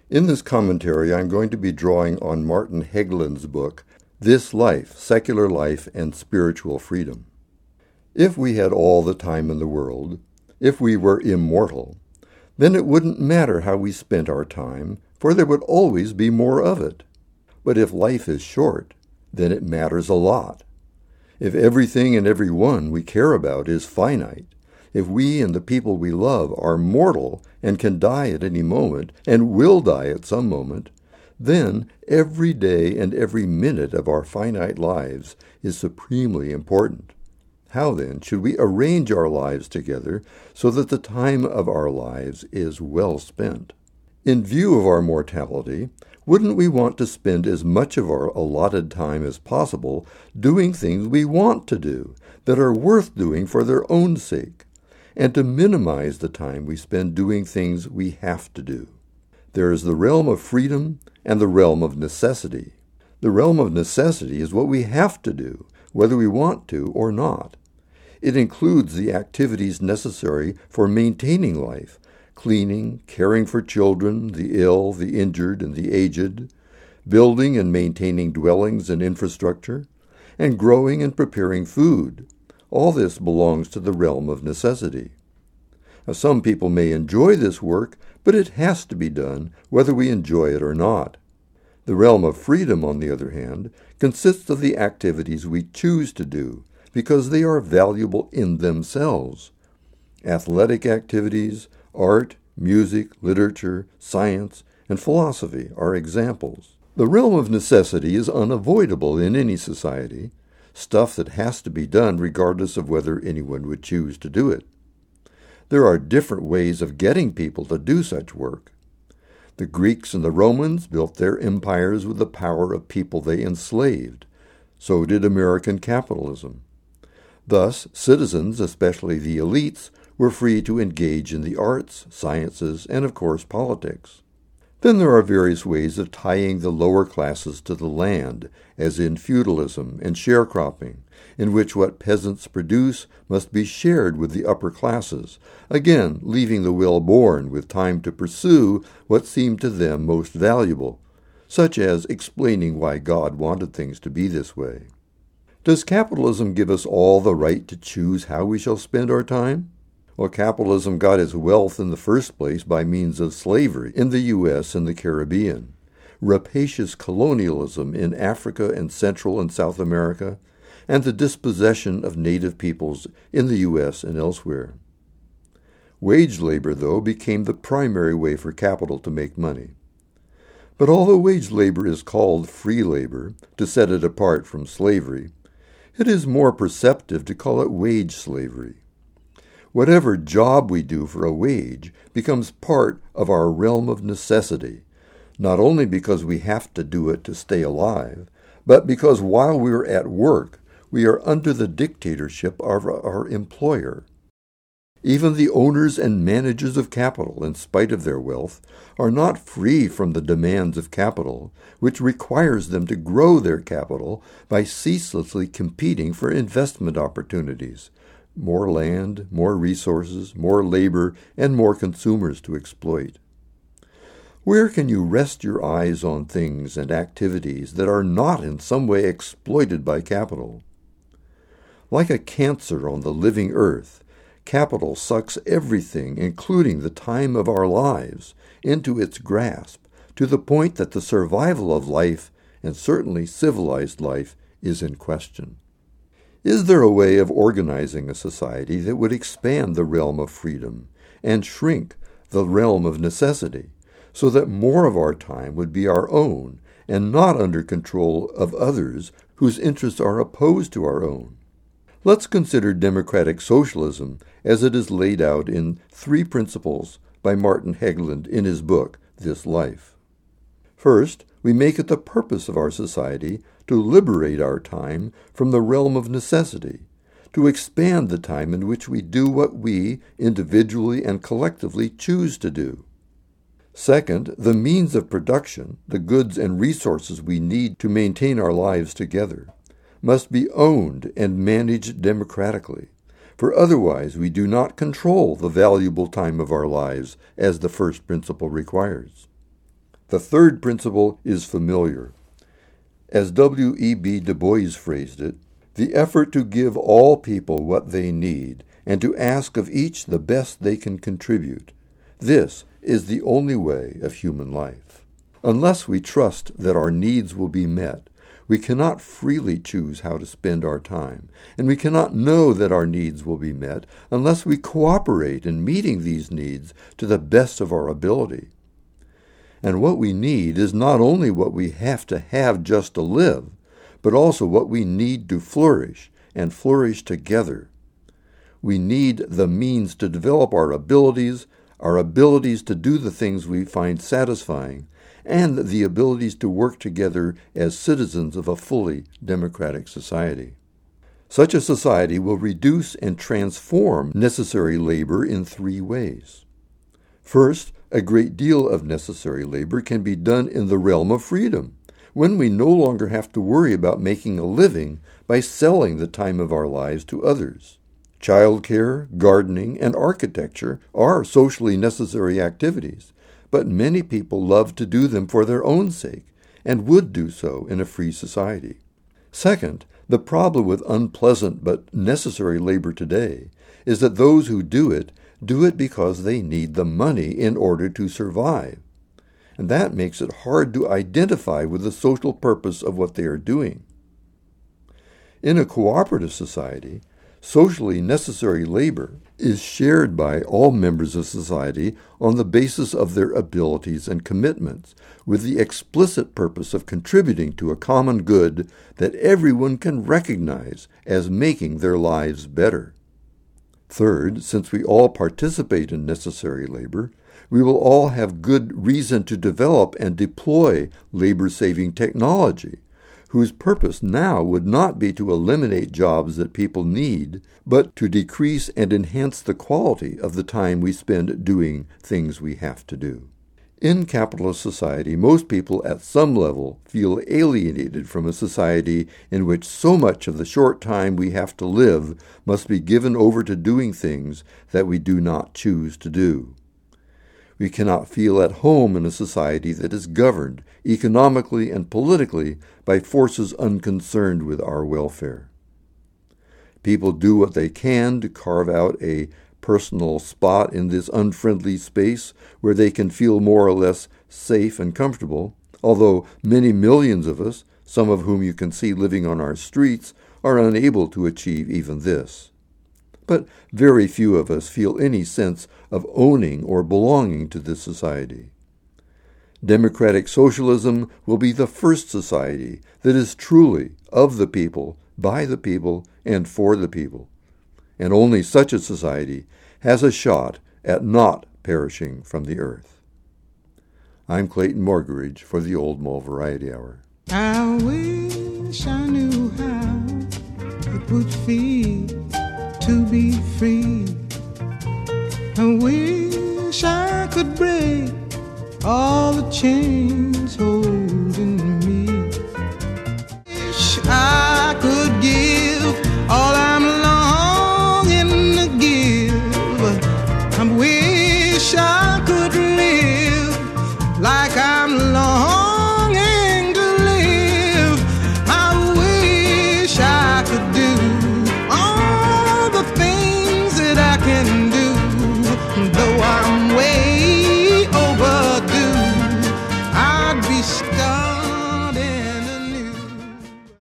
In this commentary, I'm going to be drawing on Martin Hägglin's book, This Life, Secular Life and Spiritual Freedom. If we had all the time in the world, if we were immortal, then it wouldn't matter how we spent our time, for there would always be more of it. But if life is short, then it matters a lot. If everything and everyone we care about is finite, if we and the people we love are mortal and can die at any moment and will die at some moment, then every day and every minute of our finite lives is supremely important. How then should we arrange our lives together so that the time of our lives is well spent? In view of our mortality, wouldn't we want to spend as much of our allotted time as possible doing things we want to do, that are worth doing for their own sake, and to minimize the time we spend doing things we have to do? There is the realm of freedom and the realm of necessity. The realm of necessity is what we have to do, whether we want to or not. It includes the activities necessary for maintaining life, cleaning, caring for children, the ill, the injured, and the aged, building and maintaining dwellings and infrastructure, and growing and preparing food. All this belongs to the realm of necessity. Now, some people may enjoy this work, but it has to be done whether we enjoy it or not. The realm of freedom, on the other hand, consists of the activities we choose to do, because they are valuable in themselves. Athletic activities, art, music, literature, science, and philosophy are examples. The realm of necessity is unavoidable in any society, stuff that has to be done regardless of whether anyone would choose to do it. There are different ways of getting people to do such work. The Greeks and the Romans built their empires with the power of people they enslaved. So did American capitalism. Thus, citizens, especially the elites, were free to engage in the arts, sciences, and of course politics. Then there are various ways of tying the lower classes to the land, as in feudalism and sharecropping, in which what peasants produce must be shared with the upper classes, again leaving the well-born with time to pursue what seemed to them most valuable, such as explaining why God wanted things to be this way. Does capitalism give us all the right to choose how we shall spend our time? Well, capitalism got its wealth in the first place by means of slavery in the U.S. and the Caribbean, rapacious colonialism in Africa and Central and South America, and the dispossession of native peoples in the U.S. and elsewhere. Wage labor, though, became the primary way for capital to make money. But although wage labor is called free labor, to set it apart from slavery, it is more perceptive to call it wage slavery. Whatever job we do for a wage becomes part of our realm of necessity, not only because we have to do it to stay alive, but because while we are at work, we are under the dictatorship of our employer. Even the owners and managers of capital, in spite of their wealth, are not free from the demands of capital, which requires them to grow their capital by ceaselessly competing for investment opportunities. More land, more resources, more labor, and more consumers to exploit. Where can you rest your eyes on things and activities that are not in some way exploited by capital? Like a cancer on the living earth, capital sucks everything, including the time of our lives, into its grasp, to the point that the survival of life, and certainly civilized life, is in question. Is there a way of organizing a society that would expand the realm of freedom and shrink the realm of necessity, so that more of our time would be our own and not under control of others whose interests are opposed to our own? Let's consider democratic socialism as it is laid out in 3 principles by Martin Hägglin in his book, This Life. First, we make it the purpose of our society to liberate our time from the realm of necessity, to expand the time in which we do what we, individually and collectively, choose to do. Second, the means of production, the goods and resources we need to maintain our lives together, must be owned and managed democratically, for otherwise we do not control the valuable time of our lives as the first principle requires. The third principle is familiar. As W.E.B. Du Bois phrased it, the effort to give all people what they need and to ask of each the best they can contribute. This is the only way of human life. Unless we trust that our needs will be met, we cannot freely choose how to spend our time, and we cannot know that our needs will be met unless we cooperate in meeting these needs to the best of our ability. And what we need is not only what we have to have just to live, but also what we need to flourish and flourish together. We need the means to develop our abilities to do the things we find satisfying, and the abilities to work together as citizens of a fully democratic society. Such a society will reduce and transform necessary labor in three ways. First, a great deal of necessary labor can be done in the realm of freedom, when we no longer have to worry about making a living by selling the time of our lives to others. Childcare, gardening, and architecture are socially necessary activities, but many people love to do them for their own sake and would do so in a free society. Second, the problem with unpleasant but necessary labor today is that those who do it because they need the money in order to survive. And that makes it hard to identify with the social purpose of what they are doing. In a cooperative society, socially necessary labor is shared by all members of society on the basis of their abilities and commitments, with the explicit purpose of contributing to a common good that everyone can recognize as making their lives better. Third, since we all participate in necessary labor, we will all have good reason to develop and deploy labor-saving technology, whose purpose now would not be to eliminate jobs that people need, but to decrease and enhance the quality of the time we spend doing things we have to do. In capitalist society, most people at some level feel alienated from a society in which so much of the short time we have to live must be given over to doing things that we do not choose to do. We cannot feel at home in a society that is governed economically and politically by forces unconcerned with our welfare. People do what they can to carve out a personal spot in this unfriendly space where they can feel more or less safe and comfortable, although many millions of us, some of whom you can see living on our streets, are unable to achieve even this. But very few of us feel any sense of owning or belonging to this society. Democratic socialism will be the first society that is truly of the people, by the people, and for the people. And only such a society has a shot at not perishing from the earth. I'm Clayton Morgeridge for the Old Mull Variety Hour. I wish I knew how it would feel to be free. I wish I could break all the chains holding me. Wish I could give all I'm longing to give. I wish I could live like I'm longing to live. I wish I could do all the things that I can do, though I'm way overdue. I'd be stuck